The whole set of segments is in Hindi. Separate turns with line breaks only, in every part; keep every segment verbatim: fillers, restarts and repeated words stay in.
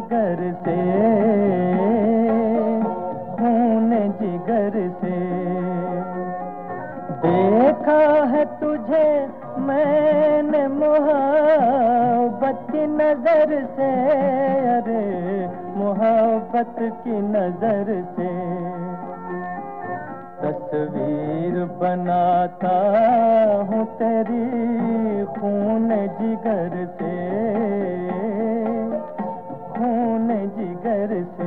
जिगर से, खून जिगर से। देखा है तुझे मैंने मोहब्बत की नजर से, अरे मोहब्बत की नजर से। तस्वीर बनाता हूँ तेरी खून जिगर से, खून जिगर से।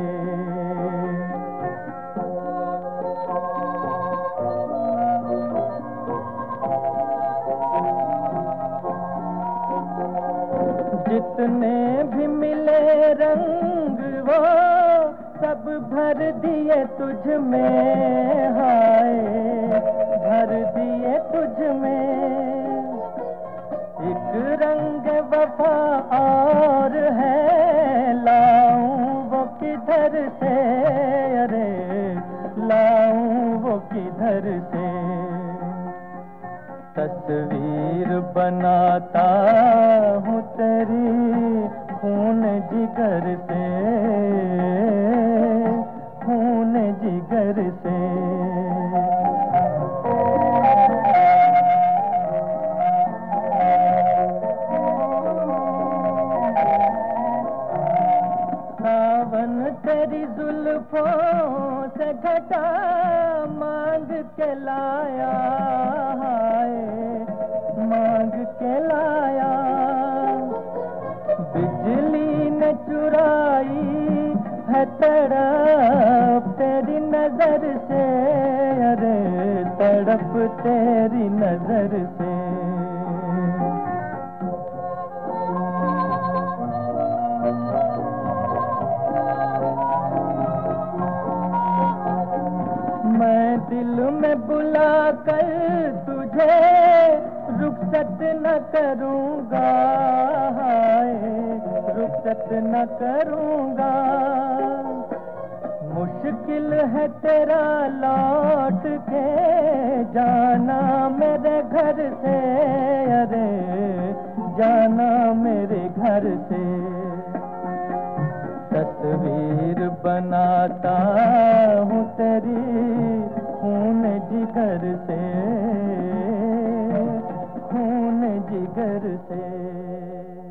जितने भी मिले रंग वो सब भर दिए तुझ में, हाय भर दिए तुझ में। एक रंग वफा और है, लाऊं वो किधर से, अरे लाऊं वो किधर से। तस्वीर बनाता हूँ तेरी खून जिगर से, खून जिगर से। सावन तेरी जुल्फों से घटा मांग के लाया, मांग के लाया। बिजली ने चुराई है तड़प तेरी नजर से, अरे तड़प तेरी नजर से। मैं दिल में बुला कर तुझे रुखसत न करूँगा, रुखसत न करूँगा। मुश्किल है तेरा लौट के जाना मेरे घर से, अरे जाना मेरे घर से। तस्वीर बनाता हूँ तेरी खून जिगर से, खून जिगर से।